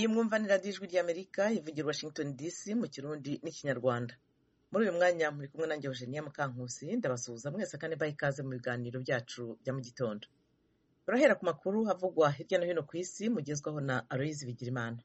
iyi mwumva ni radiyo ijwi ry'Amerika ivugira Washington DC mu Kirundi n'Ikinyarwanda. Muri uyu mwanya muri kumwe nanjye Eugenia Mukankusi, ndabasuhuza mwese kandi baha ikaze mu biganiro byacu bya mu gitondo. Turahera ku makuru havugwa hirya no hino ku isi mugezwaho na Aloyizi Bigirimana.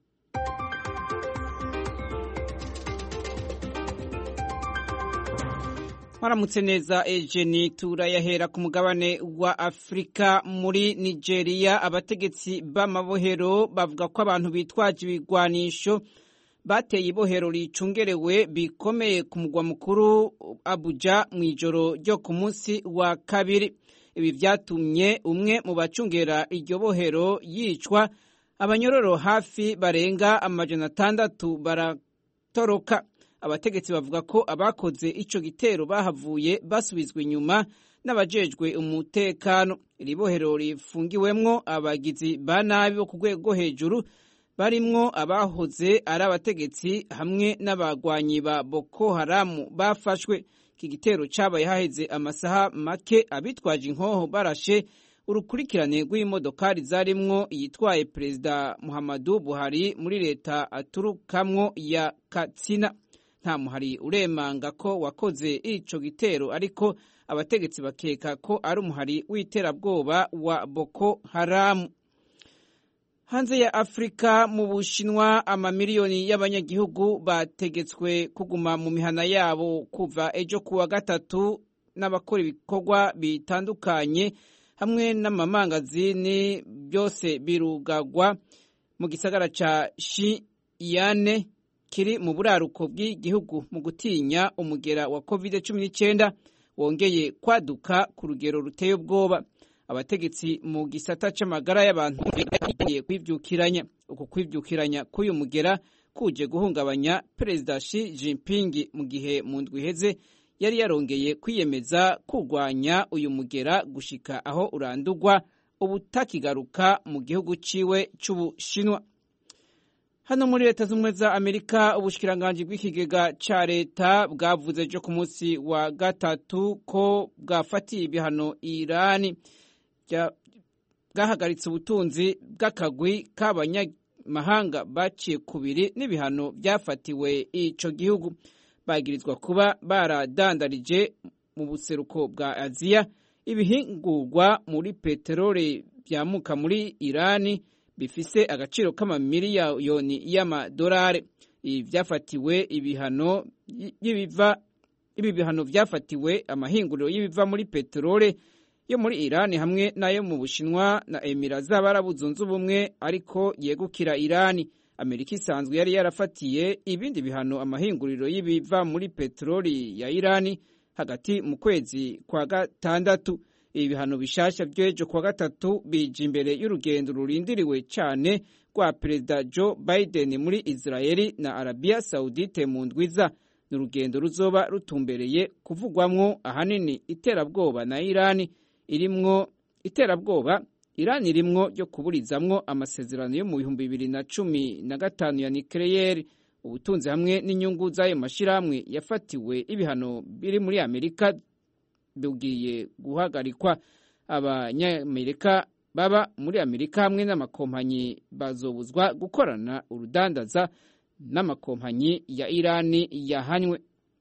Maramutse neza Eugenie, turayahera ku mugabane wa Afrika. Muri Nigeria abategetsi b'amabohero bavuga ko abantu bitwaje ibigwanisho bateye ibohero ricungerewe bikomeye ku mugwa mukuru Abuja mu ijoro ryo ku munsi wa kabiri. Ibi vyatumye umwe mu bacungera iryo bohero yicwa, abanyororo hafi barenga 600 baratoroka. Abategetsi bavuga ko abakoze ico gitero bahavuye basubizwa inyuma n'abajejwe umutekano. Iri bohero rifungiwemwo abagizi ba nabi bo ku rwego hejuru barimwo abahoze ari abategetsi hamwe n'abagwanyi ba Boko Haram bafashwe. Iki gitero cabaye haheze amasaha make abitwaje inkoho barashe urukurikirane rw'imodokari zarimwo yitwaye Perezida Muhammadu Buhari muri leta aturukamwo ya Katsina. Nta muhari uremanga ko wakoze ico gitero, ariko abategetsi bakeka ko ari umuhari w'iterabwoba wa Boko Haram. Hanze ya Afrika, mu Bushinwa amamiliyoni y'abanyagihugu bategetswe kuguma mu mihana yabo kuva ejo kuwa gatatu n'abakora ibikorwa bitandukanye hamwe n'amamangazini byose birugagwa mu gisagara ca Xi'an kiri mu buraruko bw'igihugu mu gutinya umugera wa COVID-19 wongeye kwaduka ku rugero ruteye ubwoba. Abategetsi mu gisata c'amagara y'abantu bagiye kwivyukiranya. Uku kwivyukiranya k'uyu mugera kuje guhungabanya Perezida Xi Jinping mu gihe mu ndwi iheze yari yarongeye kwiyemeza kurwanya uyu mugera gushika aho urandurwa ubutakigaruka mu gihugu ciwe c'Ubushinwa. Hano muri Leta Zunze Ubumwe za Amerika, ubushikiranganji bw'ikigega ca leta bwavuze ejo ku munsi wa gatatu ko bwafatiye ibihano Irani bwahagaritse ubutunzi bw'akagwi k'abanyamahanga baciye kubiri n'ibihano byafatiwe ico gihugu. Bagirizwa kuba baradandarije mu buseruko bwa Aziya ibihingurwa muri peteroli byamuka muri Irani bifise agaciro k'amamiliyoni y'amadolari. Ibi bihano vyafatiwe amahinguriro y'ibiva muri peteroli yo muri Irani hamwe nayo mu Bushinwa na Emira z'Abarabu Zunze Ubumwe ariko yegukira Irani. Amerika isanzwe yari yarafatiye ibindi bihano amahinguriro y'ibiva muri peteroli ya Irani hagati mu kwezi kwa gatandatu. Ibi bihano bishasha by'ejo kuwa gatatu bije imbere y'urugendo rurindiriwe cyane rwa Perezida Joe Biden muri Israeli na Arabia Saudite mu ndwiza. N'urugendo ruzoba rutumbereye kuvugwamwo ahanini iterabwoba na Irani irimwo ryo kuburizamwo amasezerano yo mu 2015 ya nucleaire. Ubutunzi hamwe n'inyungu z'ayo mashirahamwe yafatiwe ibihano biri muri Amerika bugiye guhagarikwa. Abanyamerika baba muri Amerika hamwe n'amakompanyi bazobuzwa gukorana urudandaza n'amakompanyi ya Irani yahanywe.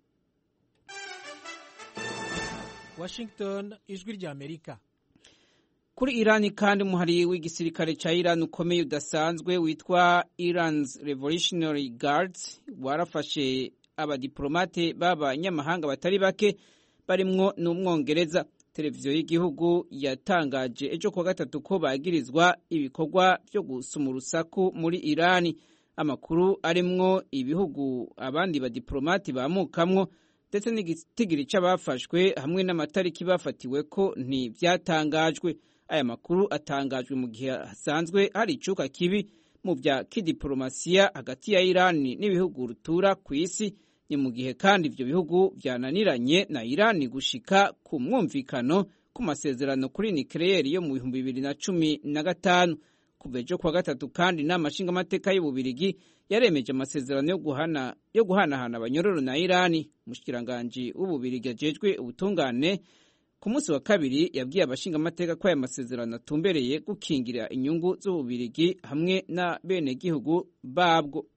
Washington, ijwi rya Amerika. Kuri Irani kandi umuhari w'igisirikare ca Iran ukomeye udasanzwe witwa Iran's Revolutionary Guards warafashe abadiplomate b'abanyamahanga batari bake barimwo n'Umwongereza. Televiziyo y'igihugu yatangaje ejo kuwa gatatu ko bagirizwa ibikorwa byo gusuma urusaku muri Irani. Amakuru arimwo ibihugu abandi badiplomate bamukamwo ndetse n'igitigiri c'abafashwe hamwe n'amatariki bafatiwe ko ntivyatangajwe. Aya makuru atangajwe mu gihe hasanzwe hari icuka kibi mu vya kidiplomasiya hagati ya Irani n'ibihugu rutura ku isi. Ni mu gihe kandi ivyo bihugu vyananiranye na Irani gushika ku mwumvikano ku masezerano kuri nucleaire yo mu 2015. Kuva ejo kuwa gatatu kandi n'amashinga amateka y'Ububirigi yaremeje amasezerano yo guhanahana abanyororo na Irani. Umushikiranganji w'Ububirigi ajejwe ubutungane ku munsi wa kabiri yabwiye abashingamateka ko aya masezerano atumbereye gukingira inyungu z'Ububirigi hamwe na benegihugu babwo.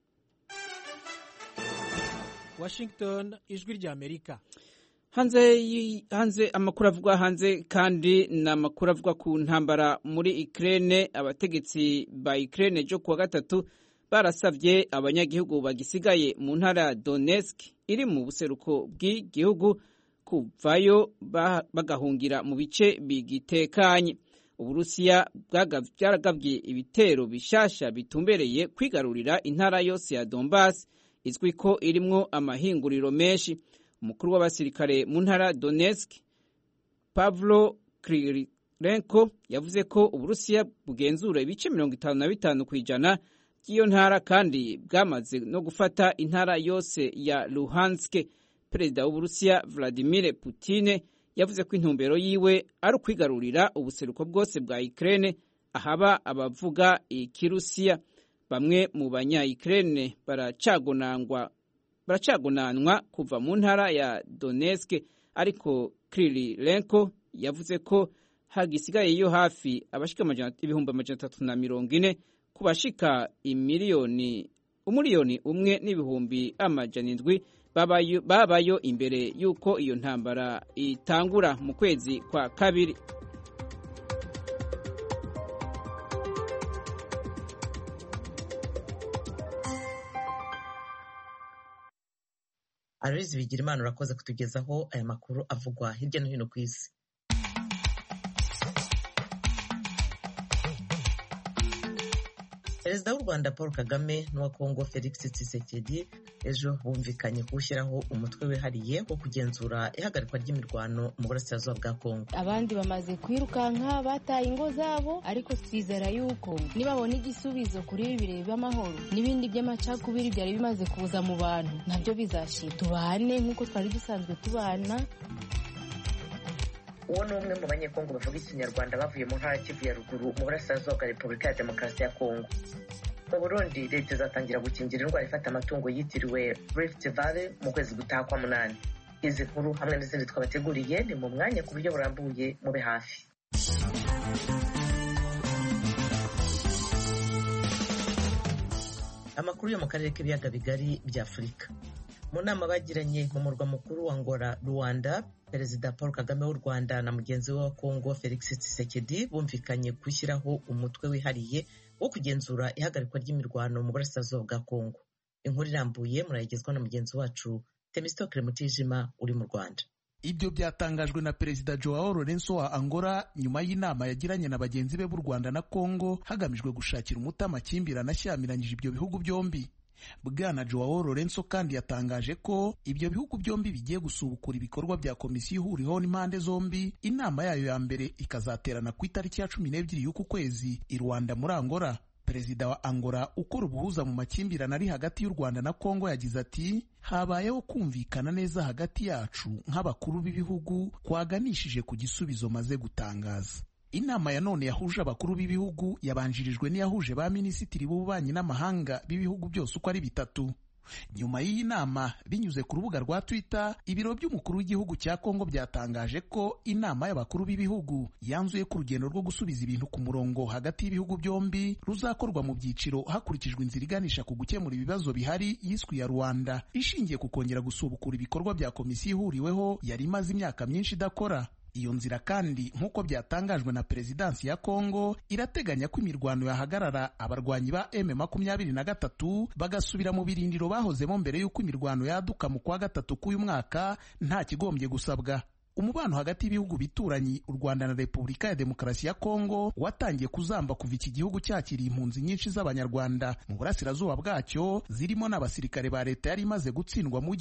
Washington, ijwi rya Amerika. Hanze amakuru avugwa hanze kandi na makuru avugwa ku ntambara muri Ukraine. Abategetsi ba Ukraine jo kuwa gatatu barasavye abanyagihugu bagisigaye mu ntara Donetsk iri mu buseruko bw'igihugu kuvayo bagahungira mu bice bigitekanye. Uburusiya bwaragabye ibitero bishasha bitumbereye kwigarurira intara yose ya Donbass izwi ko irimwo amahinguriro menshi. Umukuru w'abasirikare mu ntara Donetsk Pavlo Krylenko yavuze ko Uburusiya bugenzura ibice 55% kw'ijana by'iyo ntara kandi bwamaze no gufata intara yose ya Luhansk. Perezida w'Uburusiya Vladimir Putin yavuze ko intumbero yiwe ari ukwigarurira ubuseruko bwose bwa Ukraine ahaba abavuga ikirusiya. Bamwe mu banya-Ukraine baracagonanwa kuva mu ntara ya Donetsk, ariko Krylenko yavuze ko hagisigaye yo hafi abashika 340 ku bashika umiliyoni umwe n'ibihumbi 700 babayo imbere yuko iyo ntambara itangura mu kwezi kwa kabiri. Aloys Bigirimana urakoze kutugezaho aya makuru avugwa hirya no hino ku isi. Perezida w'u Rwanda Paul Kagame n'uwa Kongo Felix Tshisekedi ejo bumvikanye gushyiraho umutwe wihariye wo kugenzura ihagarikwa ry'imirwano mu burasirazuba bwa Kongo. Abandi bamaze kwirukanka bataye ingo zabo, ariko twizera yuko nibabona igisubizo kuri ibi bireba by'amahoro n'ibindi by'amacakubiri byari bimaze kuza mu bantu nabyo bizashira, tubane nk'uko twari dusanzwe tubana. Uwo ni umwe mu banyekongo bavuga ikinyarwanda bavuye mu ntara Kivu ya ruguru mu burasirazuba bwa Repubulika ya Demokarasi ya Kongo. Mu Burundi leta izatangira gukingira indwara ifata amatungo yitiriwe Rift Valley mu kwezi gutaha kwa 8. Izi nkuru hamwe n'izindi twabateguriye ni mu mwanya ku buryo burambuye mube hafi. Amakuru yo mu karere k'ibiyaga bigari bya Afurika. Mu nama bagiranye mu murwa mukuru wa Angola, Rwanda, Perezida Paul Kagame w'u Rwanda na mugenzi we wa Kongo Felix Tshisekedi bumvikanye gushyiraho umutwe wihariye wo kugenzura ihagarikwa ry'imirwano mu burasirazuba bwa Kongo. Inkuru irambuye murayigezwa na mugenzi wacu Temistokle Mutijima uri mu Rwanda. Ibyo byatangajwe na Perezida Joao Lourenço wa Angola nyuma y'inama yagiranye na bagenzi be b'u Rwanda na Kongo hagamijwe gushakira umuti amakimbirane ashyamiranyije ibyo bihugu byombi. Bwana Joao Lourenço kandi yatangaje ko ibyo bihugu byombi bigiye gusubukura ibikorwa bya komisiyo ihuriweho n'impande zombi. Inama yayo ya mbere ikazaterana ku itariki ya 12 y'uku kwezi i Rwanda muri Angola. Perezida wa Angola ukora ubuhuza mu makimbirane ari hagati y'u Rwanda na Kongo yagize ati, habayeho kumvikana neza hagati yacu nk'abakuru b'ibihugu kwaganishije ku gisubizo maze gutangaza. Inama ya none yahuje abakuru b'ibihugu yabanjirijwe n'iyahuje ba minisitiri b'ububanyi n'amahanga b'ibihugu byose uko ari 3. Nyuma y'iyi nama, binyuze ku rubuga rwa Twitter, ibiro by'umukuru w'igihugu cya Kongo byatangaje ko inama y'abakuru b'ibihugu yanzuye ko urugendo rwo gusubiza ibintu ku murongo hagati y'ibihugu byombi ruzakorwa mu byiciro hakurikijwe inzira iganisha ku gukemura ibibazo bihari yiswe ya Rwanda, ishingiye ku kongera gusubukura ibikorwa bya komisiyo ihuriweho yari imaze imyaka myinshi idakora. Iyo nzira kandi nk'uko byatangajwe na Perezidansi ya Kongo irateganya ko imirwano yahagarara, abarwanyi ba M23 bagasubira mu birindiro bahozemo mbere y'uko imirwano yaduka mu kwa gatatu k'uyu mwaka nta kigombye gusabwa. Umubano hagati y'ibihugu bituranyi u Rwanda na Repubulika ya Demokarasi ya Kongo watangiye kuzamba kuva iki gihugu cyakiriye impunzi nyinshi z'abanyarwanda mu burasirazuba bwacyo, zirimo n'abasirikare ba leta yari imaze gutsindwa mu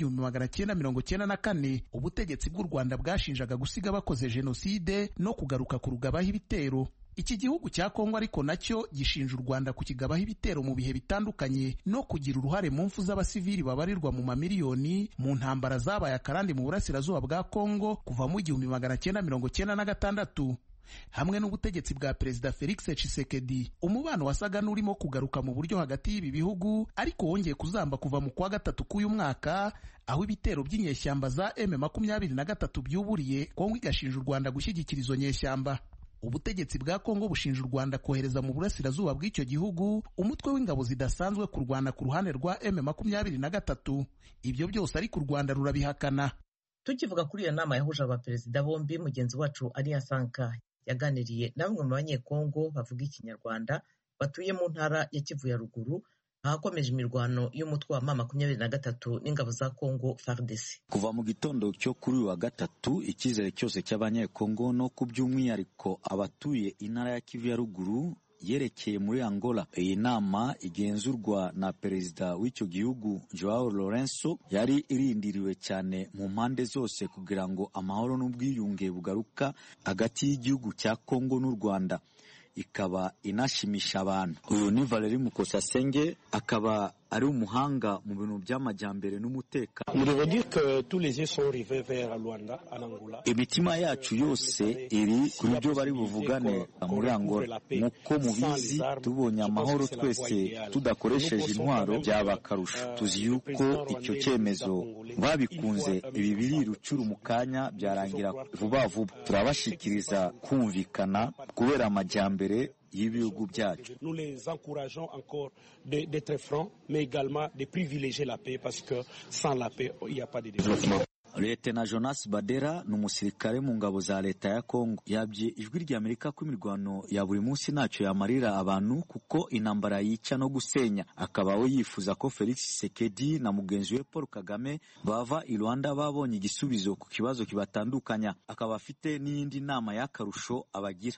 1994. Ubutegetsi bw'u Rwanda bwashinjaga gusiga bakoze jenoside no kugaruka ku rugabaho ibitero. Iki gihugu cya Kongo ariko nacyo gishinja u Rwanda kukigabaho ibitero mu bihe bitandukanye no kugira uruhare mu mfu z'abasivili babarirwa mu mamiliyoni mu ntambara zabaye akarande mu burasirazuba bwa Kongo kuva mu 1996. hamwe n'ubutegetsi bwa Perezida Felix Tshisekedi. Umubano wasaga n'urimo kugaruka mu buryo hagati y'ibi bihugu, ariko wongeye kuzamba kuva mu kwa gatatu k'uyu mwaka, aho ibitero by'inyeshyamba za M23 byuburiye Kongo igashinja u Rwanda gushyigikira izo nyeshyamba. Ubutegetsi bwa Kongo bushinja u Rwanda kohereza mu burasirazuba bw'icyo gihugu umutwe w'ingabo zidasanzwe kurwana ku ruhande rwa M23. Ibyo byose ariko u Rwanda rurabihakana. Tukivuga kuri iyo nama yahuje abaperezida bombi, mugenzi wacu Aliya Sanka yaganiriye na bamwe mu banyekongo bavuga ikinyarwanda batuye mu ntara ya Kivu ya ruguru, ahakomeje imirwano y'umutwe wa M23 n'ingabo za Kongo FARDC. Kuva mu gitondo cyo kuri uyu wa gatatu, icyizere cyose cy'abanyekongo no ku by'umwihariko abatuye intara ya Kivu ya ruguru yerekeye muri Angola. Iyi nama igenzurwa na perezida w'icyo gihugu Joao Lourenço yari irindiriwe cyane mu mpande zose kugira ngo amahoro n'ubwiyunge bugaruka hagati y'igihugu cya Kongo n'u Rwanda, ikaba inashimisha abantu. Uyu ni Valeri Mukosasenge, akaba ari umuhanga mu bintu by'amajyambere n'umutekano. Imitima yacu yose iri kuri byo bari buvugane muri Angola. Nk'uko mubizi, tubonye amahoro twese tudakoresheje intwaro byaba akarusho. Tuzi yuko icyo cyemezo babikunze, ibi biri rucuru mu kanya byarangira vuba vuba. Turabashikiriza kumvikana kubera amajyambere y'ibihugu byacu. Nous les encourageons encore d'être francs, mais également de privilégier la paix, parce que sans la paix, il n'y a pas de développement. Lieutenant Jonas Badera ni umusirikare mu ngabo za leta ya Kongo. Yabye ijwi ry'Amerika ko imirwano ya buri munsi ntacyo yamarira abantu, kuko intambara yica no gusenya. Akaba we yifuza ko Felix Tshisekedi na mugenzi we Paul Kagame bava i Rwanda babonye igisubizo ku kibazo kibatandukanya. Akaba afite n'iyindi nama y'akarusho abagira.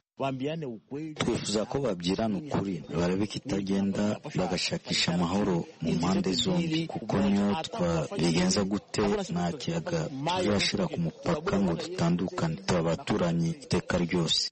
Twifuza ko babyirana ukuri, barebe kitagenda, bagashakisha amahoro mu mpande zombi, kuko niyo twabigenza gute nta kiyaga tuzashira ku mupaka ngo dutandukane, abaturanyi iteka ryose.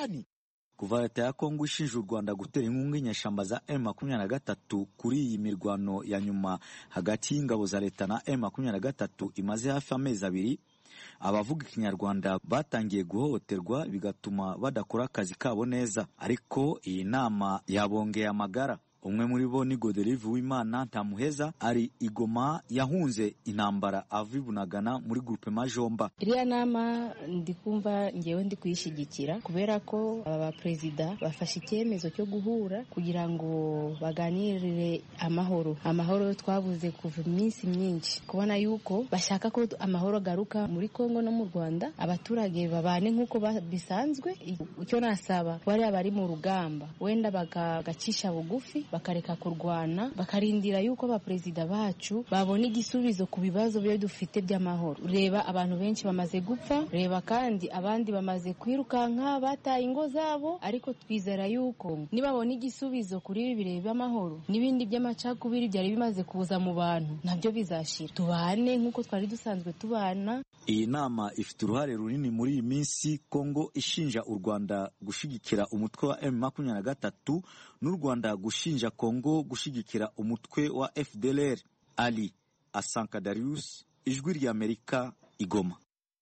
Kuva leta ya Kongo ishinja u Rwanda gutera inkunga inyeshyamba za M23 kuri iyi mirwano ya nyuma hagati y'ingabo za leta na M23 imaze hafi amezi abiri, abavuga ikinyarwanda batangiye guhohoterwa bigatuma badakora akazi kabo neza. Ariko iyi nama yabongeye amagara. Umwe muri bo ni Godelive Uwimana Ntamuheza, ari Igoma, yahunze intambara avibunagana muri groupe Majomba. Iriya nama ndikumva ngewe ndi kuyishigikira kubera ko aba perezida bafashe icyemezo cyo guhura kugira ngo baganirire amahoro twabuze kuva iminsi myinshi, kubona yuko bashaka ko amahoro garuka muri Kongo no mu Rwanda, abaturage babane nk'uko bisanzwe. Icyo nasaba bari abari mu rugamba wenda bagacisha bugufi, bakareka kurwana, bakarindira yuko abaperezida bacu babona igisubizo ku bibazo byo dufite by'amahoro. Reba abantu benshi bamaze gupfa, reba kandi abandi bamaze kwirukanka bataye ingo zabo, ariko twizera yuko nibabona igisubizo kuri ibi bireba amahoro, n'ibindi by'amacakubiri byari bimaze kuza mu bantu nabyo bizashira, tubane nk'uko twari dusanzwe tubana. Iyi nama ifite uruhare runini muri iyi minsi, Kongo ishinja u Rwanda gushigikira umutwe wa M23 n'u Rwanda gushinja Kongo gushigikira umutwe wa FDLR. Ali Asanka Darius, ijwi ry'Amerika, Igoma.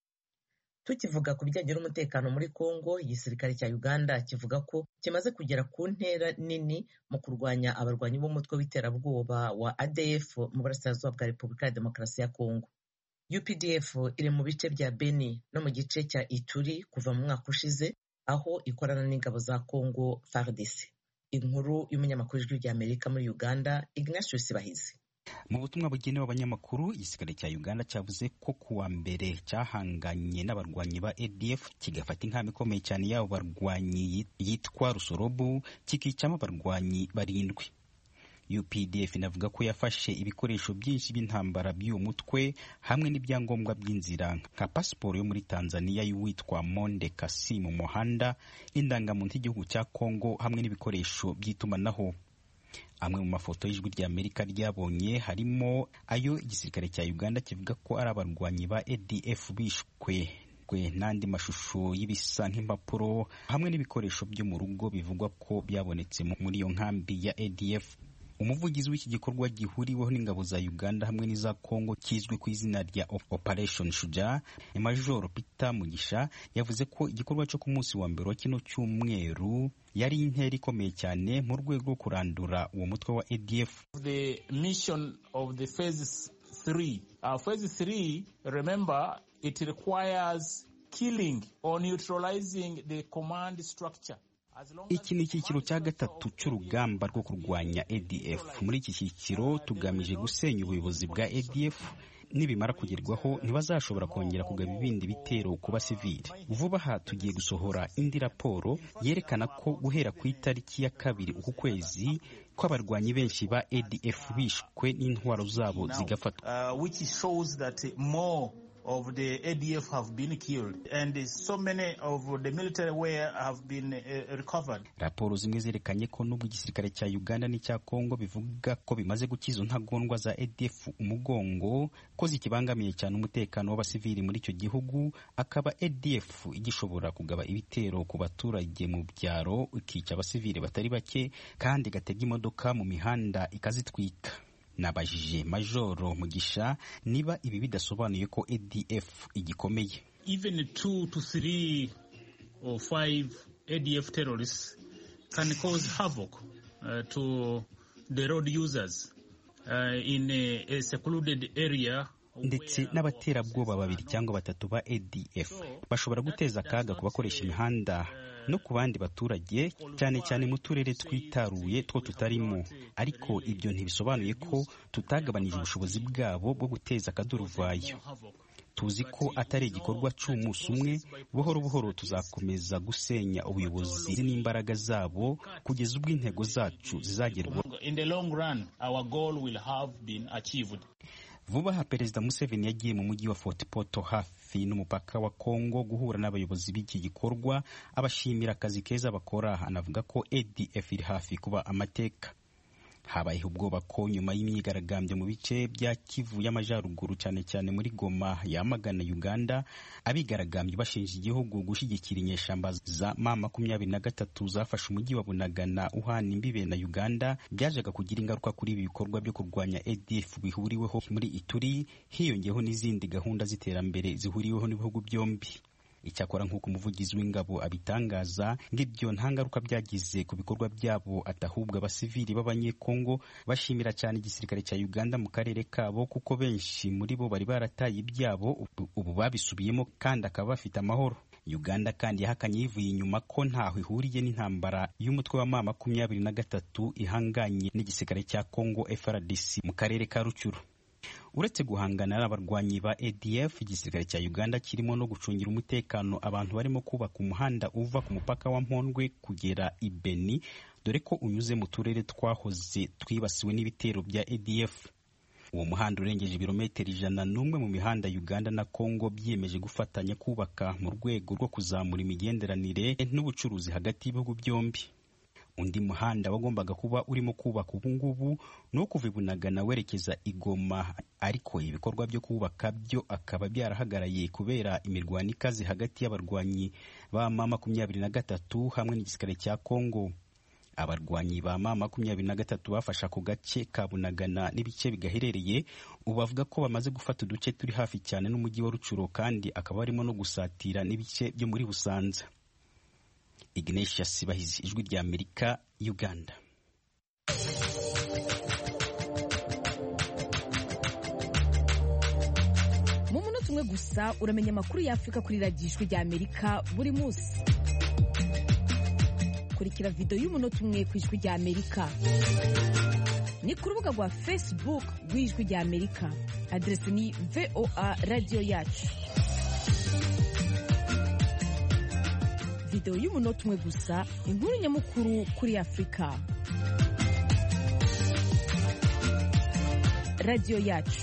Tukivuga ku bijyanye n'umutekano muri Kongo, igisirikare cya Uganda kivuga ko kimaze kugera ku ntera nini mu kurwanya abarwanyi b'umutwe w'iterabwoba wa ADF mu burasirazuba bwa Repubulika ya Demokarasi ya Kongo. UPDF iri mu bice bya Beni no mu gice cya Ituri kuva mu mwaka ushize, aho ikorana n'ingabo za Kongo FARDC. Inkuru y'umunyamakuru w'ijwi ry'Amerika muri Uganda, Ignatius Bahizi. Mu butumwa bugenewe abanyamakuru, igisirikare cya Uganda cyavuze ko kuwa mbere cyahanganye n'abarwanyi ba ADF kigafata inkamba ikomeye cyane y'abo barwanyi yitwa Rusorobu, kikicamo abarwanyi 7. UPDF inavuga ko yafashe ibikoresho byinshi by'intambara by'uwo mutwe hamwe n'ibyangombwa by'inzira nka pasiporo yo muri Tanzania y'uwitwa Monde Kasimu Muhanda, indangamuntu y'igihugu cya Kongo hamwe n'ibikoresho by'itumanaho. Amwe mu mafoto y'ijwi ry'Amerika ryabonye harimo ayo igisirikare cya Uganda kivuga ko ari abarwanyi ba ADF bishwe, n'andi mashusho y'ibisa nk'impapuro hamwe n'ibikoresho byo mu rugo bivugwa ko byabonetse muri iyo nkambi ya ADF. umuvugizi w'iki gikorwa gihuriweho n'ingabo za Uganda hamwe n'iza Congo kizwi ku izina rya Operation Shujaa, Major Peter Mugisha yavuze ko igikorwa cyo ku munsi wa mbere wa kino cyumweru yari intera ikomeye cyane mu rwego rwo kurandura uwo mutwe wa ADF. The mission of the phase 3. Phase 3, remember, it requires killing or neutralizing the command structure. Iki ni icyiciro cya gatatu cy'urugamba rwo kurwanya ADF. Muri iki cyiciro tugamije gusenya ubuyobozi bwa ADF. Nibimara kugerwaho ntibazashobora kongera kugaba ibindi bitero ku basivili. Vuba aha tugiye gusohora indi raporo yerekana ko guhera ku itariki ya 2 uku kwezi ko abarwanyi benshi ba ADF bishwe n'intwaro zabo zigafatwa. Which shows that more of the ADF have been killed and so many of the military wear have been recovered. Raporo zimwe zerekanye ko n'ubwo igisirikare cya Uganda n'icya Congo bivuga ko bimaze gukiza ntagondwa za ADF umugongo ko zikibangamiye cyane umutekano w'abasivili muri icyo gihugu, akaba ADF igishobora kugaba ibitero ku baturage mu byaro ikica abasivili batari bake kandi gatega imodoka mu mihanda ikazitwika. Nabajije Majoro Mugisha niba ibi bidasobanuye ko ADF igikomeye. Even 2 to 3 or 5 ADF terrorists can cause havoc to the road users in a secluded area. Ndetse n'abaterabwoba 2 cyangwa 3 ba ADF bashobora guteza akaga ku bakoresha imihanda no ku bandi baturage, cyane cyane mu turere twitaruye two tutarimo. Ariko ibyo ntibisobanuye ko tutagabanije ubushobozi bwabo bwo guteza akaduruvayo. Tuzi ko atari igikorwa cy'umunsi umwe, buhoro buhoro tuzakomeza gusenya ubuyobozi n'imbaraga zabo kugeza ubwo intego zacu zizagerwaho. In the long run, our goal will have been achieved. Vuba aha Perezida Museveni yagiye mu mujyi wa Fort Portal hafi n'umupaka wa Congo guhura n'abayobozi b'iki gikorwa, abashimira akazi keza bakora. Anavuga ko ADF iri hafi kuba amateka. Habayeho ubwoba ko nyuma y'imyigaragambyo mu bice bya Kivu y'Amajyaruguru cyane cyane muri Goma yamagana Uganda, abigaragambye bashinja igihugu gushyigikira inyeshamba za M23 zafashe umujyi wa Bunagana uhana imbibe na Uganda, byajaga kugira ingaruka kuri ibi bikorwa byo kurwanya ADF bihuriweho muri Ituri, hiyongeyeho n'izindi gahunda z'iterambere zihuriweho n'ibihugu byombi. Icyakora nk'uko umuvugizi w'ingabo abitangaza, ngibyo nta ngaruka byagize ku bikorwa byabo, atahubwo abasivili b'abanyekongo bashimira cyane igisirikare cya Uganda mu karere kabo, kuko benshi muri bo bari barataye ibyabo ubu babisubiyemo kandi akaba bafite amahoro. Uganda kandi yahakanye yivuye inyuma ko ntaho ihuriye n'intambara y'umutwe wa M23 ihanganye n'igisirikare cya Congo FARDC mu karere ka Rucyuru. Uretse guhangana n'abarwanyi ba ADF, igisirikare cya Uganda kirimo no gucungira umutekano abantu barimo kubaka umuhanda uva ku mupaka wa Mpondwe kugera i Beni, dore ko unyuze mu turere twahoze twibasiwe n'ibitero bya ADF. Uwo muhanda urengeje ibirometero 101 mu mihanda Uganda na Congo byiyemeje gufatanya kubaka mu rwego rwo kuzamura imigenderanire n'ubucuruzi hagati y'ibihugu byombi. Undi muhanda wagombaga kuba urimo kubaka ubungubu no kuva i Bunagana werekeza i Goma, ariko ibikorwa byo kubaka byo akaba byarahagaraye kubera imirwano ikaze hagati y'abarwanyi ba M23 hamwe n'igisirikare cya Congo. Abarwanyi ba M23 bafasha ku gace ka Bunagana n'ibice bigaherereye, ubavuga ko bamaze gufata uduce turi hafi cyane n'umujyi wa Rucuro, kandi akaba arimo no gusatira n'ibice byo muri Busanza. Ignatius Bahizi, Ijwi rya Amerika, Uganda. Mu munota umwe gusa uramenya amakuru y'Afrika kuri radiyo Ijwi rya Amerika buri munsi. Kurikira video y'umunota umwe ku Ijwi rya Amerika. Ni ku rubuga rwa Facebook rw'Ijwi rya Amerika. Adresi ni VOA Radio Yacu. Video y'umunota umwe gusa, inkuru nyamukuru kuri Afrika. Radio Yacu.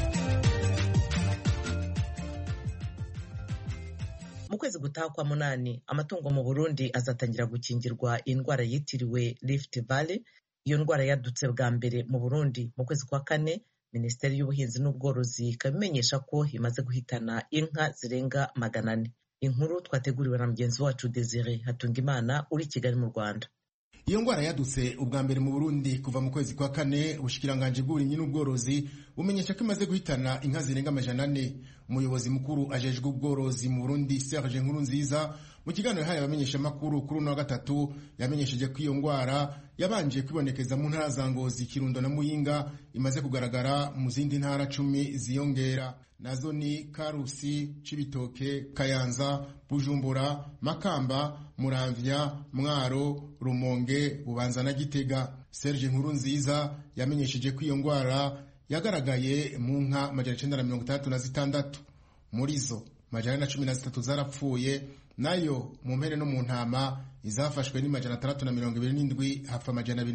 Mu kwezi gutaha kwa munani, amatungo mu Burundi azatangira gukingirwa indwara yitiriwe Rift Valley. Iyo ndwara yadutse bwa mbere mu Burundi mu kwezi kwa kane. Minisiteri y'Ubuhinzi n'Ubworozi ikabimenyesha ko imaze guhitana inka zirenga 400. Inkuru twateguriwe na mugenzi wacu Desire Hatungimana uri Kigali mu Rwanda. iyo ngwara yadutse ubwa mbere mu Burundi kuva mu kwezi kwa kane. Ubushikiranganje bw'uburimyi n'ubworozi bumenyesha ko imaze guhitana inka zirenga 400. Umuyobozi mukuru ajejwe ubworozi mu Burundi Serge Nkurunziza mu kiganiro yahaye abamenyesha makuru kuri uno wa gatatu yamenyesheje ko iyo ngwara yabanje kwibonekeza mu ntara za Ngozi, Kirundo na Muyinga, imaze kugaragara mu zindi ntara 10 ziyongera, nazo ni Karusi, Cibitoke, Kayanza, Bujumbura, Makamba, Muramvya, Mwaro, Rumonge, Bubanza na Gitega. Serge Nkurunziza yamenyesheje ko iyo ngwara yagaragaye mu nka 936, muri zo 113 zarapfuye, nayo mu mpere no mu ntama izafashwe ni 627 hafa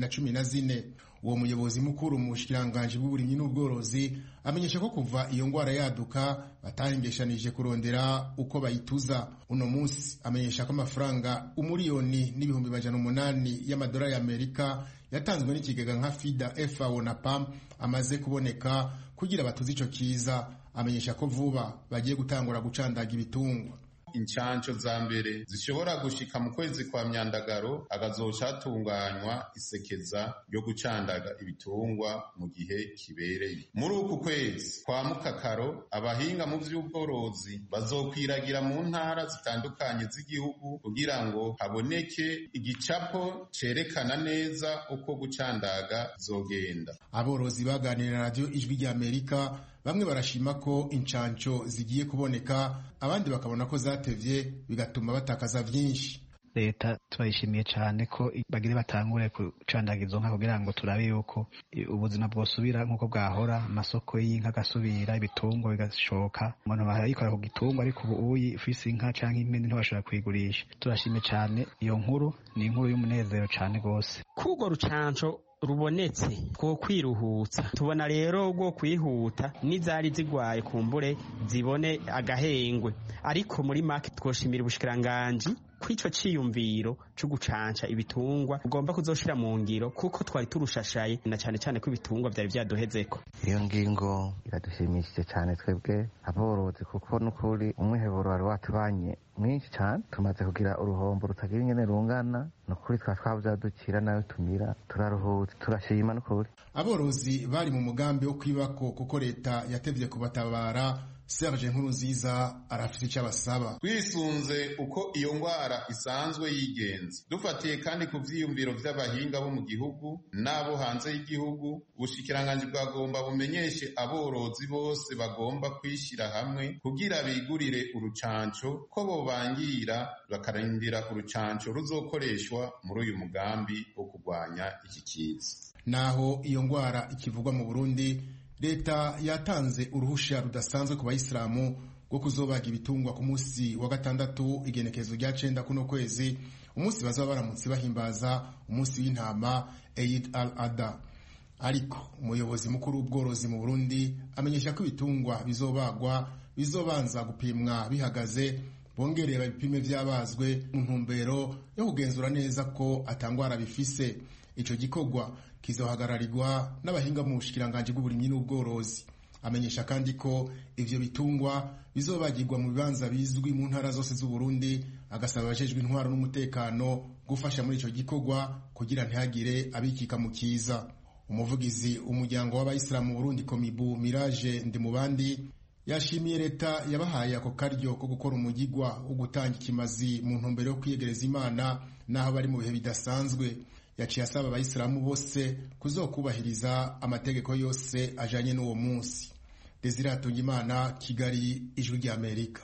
214. Uwo muyobozi mukuru mu bushikiranganje bw'uburimyi n'ubworozi amenyesha ko kuva iyo ngwara yaduka batahengeshanije kurondera uko bayituza. Uno munsi amenyesha ko amafaranga umuriyoni n'ibihumbi 800 y'amadolari y'Amerika yatanzwe n'ikigega nka FIDA, FAO na PAM amaze kuboneka kugira batuze ico kiza. Amenyesha ko vuba bagiye gutangura gucandaga ibitungwa. Incanco za mbere zishobora gushika mu kwezi kwa Myandagaro, agazoca hatunganywa isekeza ryo gucandaga ibitungwa mu gihe kibereye. Muri uku kwezi kwa Mukakaro, abahinga mu vy'ubworozi bazokwiragira mu ntara zitandukanye z'igihugu kugira ngo haboneke igicapo cerekana neza uko gucandaga zogenda. Aborozi baganira na radio Ijwi ry'Amerika bamwe barashima ko incanco zigiye kuboneka, abandi bakabona ko zatevye bigatuma batakaza vyinshi. Leta turayishimiye cyane ko bagire batangure kucandaga izo nka kugira ngo turabe yuko ubuzima bwosubira nk'uko bwahora, amasoko y'inka agasubira, ibitungwa bigashoka. Umuntu barayikora ku gitungwa ariko ubu ufise inka canke impene ntibashobora kuyigurisha. Turashimye cyane iyo nkuru, ni inkuru y'umunezero cyane gose. Kugo rucanco rubonetse two kwiruhutsa, tubona rero rwo kwihuta n'izari zigwaye kumbure zibone agahengwe, ariko muri make twoshimira ubushikiranganje kwico ciyumviro cyo gucanca ibitungwa ugomba kuzoshira mu ngiro, kuko twari turushashaye na cyane cyane ko ibitungwa byari byaduhezeko. Iyo ngingo iradushimishije cyane twebwe aborozi, kuko n'ukuri umwiheburo wari watubanye mwinshi cyane, tumaze kugira uruhombo rutagira ingene rungana, n'ukuri twavyadukira nayo tumira, turaruhutse, turashima n'ukuri. Aborozi bari mu mugambi wo kwibako kuko leta yatevye kubatabara. Serge Nkurunziza arafite icyo abasaba. Twisunze uko iyo ngwara isanzwe yigenza, dufatiye kandi ku vyiyumviro vy'abahinga bo mu gihugu n'abo hanze y'igihugu, ubushikiranganje bwagomba bumenyeshe aborozi bose bagomba kwishira hamwe kugira bigurire urucanco, ko bobangira bakarindira urucanco ruzokoreshwa muri uyu mugambi wo kurwanya iki kiza. Naho iyo ngwara ikivugwa mu Burundi, leta yatanze uruhusha rudasanzwe ku bayisilamu rwo kuzobaga ibitungwa ku munsi wa gatandatu igenekezo rya 9 kuno kwezi, umunsi bazaba baramutse bahimbaza umunsi w'intama Eid al-Adha. Ariko umuyobozi mukuru w'ubworozi mu Burundi amenyesha ko ibitungwa bizobagwa bizobanza gupimwa bihagaze, bongereye babipime vyabazwe mu ntumbero yo kugenzura neza ko atangwara bifise. Ico gikorwa kizohagararirwa n'abahinga mu bushikiranganje bw'uburimyi n'ubworozi. Amenyesha kandi ko ivyo bitungwa bizobagirwa mu bibanza bizwi mu ntara zose z'u Burundi, agasaba abajejwe intwaro n'umutekano gufasha muri ico gikorwa kugira ntihagire abikika mu kiza. Umuvugizi umuryango w'abayisilamu mu Burundi Komibu Mirage Ndimubandi yashimiye leta yabahaye ako karyo ko gukora umugigwa wo gutanga ikimazi mu ntumbero yo kwiyegereza Imana naho bari mu bihe bidasanzwe. Yaciye asaba abayisilamu bose kuzokubahiriza amategeko yose ajanye n'uwo munsi. Desire Hatungimana, Kigali, Ijwi ry'Amerika.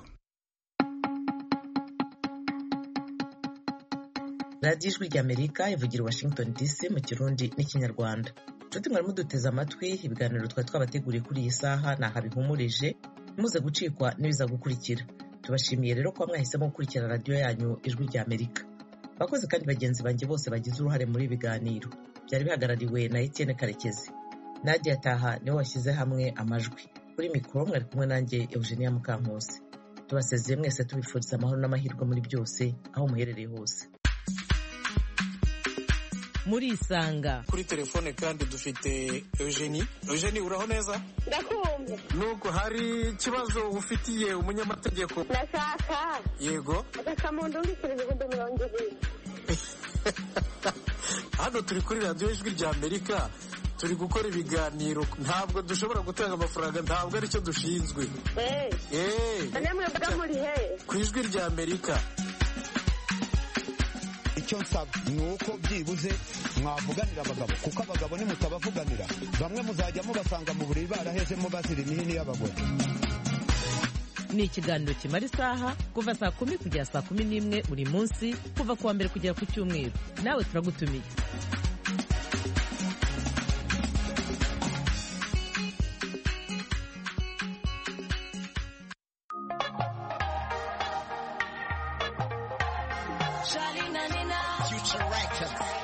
Radio Ijwi ry'Amerika ivugira Washington DC mu Kirundi n'Ikinyarwanda. Nshuti mwari muduteze amatwi, ibiganiro twabateguriye kuri iyi saha naha bihumurije, muze gucikwa n'ibiza gukurikira. Tubashimiye rero ko mwahisemo gukurikira radio yanyu Ijwi ry'Amerika. Bakoze kandi bagenzi banjye bose bagize uruhare muri ibiganiro. Byari bihagarariwe na Etienne Karekezi. Nadia Taha niwe washyize hamwe amajwi. Kuri mikoro mwari kumwe nanjye Eugenia Mukankusi. Tubasezeye mwese tubifuriza amahoro n'amahirwe muri byose aho muherereye hose. Muri Isanga kuri telefone kandi dufite Eugenie. Eugenie, uraho neza? Ndakumva. Nuko hari ikibazo ufitiye umunyamategeko? Ndashaka. Yego. Ndashaka mu ndungikirizo 120. hano turi kuri radiyo ijwi rya Amerika, turi gukora ibiganiro, ntabwo dushobora gutanga amafaranga, ntabwo aricyo dushinzwe. Ku ijwi rya Amerika. Icyo nsaba ni uko byibuze mwavuganira abagabo, kuko abagabo nimutabavuganira bamwe muzajya mubasanga mu buriri barahezemo bazira imihini y'abagore. Ni ikiganiro kimara isaha kuva saa 10 kugera saa 11 buri munsi, kuva kuwa mbere kugera ku cyumweru. Nawe turagutumiye. Future Records.